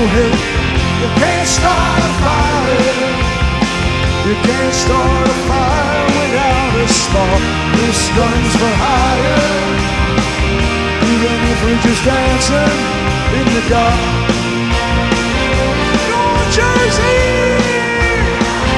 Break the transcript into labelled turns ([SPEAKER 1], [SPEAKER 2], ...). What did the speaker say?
[SPEAKER 1] head. You can't start a fire. You can't start a fire without a spark. This gun's for hire. Even if we're just dancing in the dark.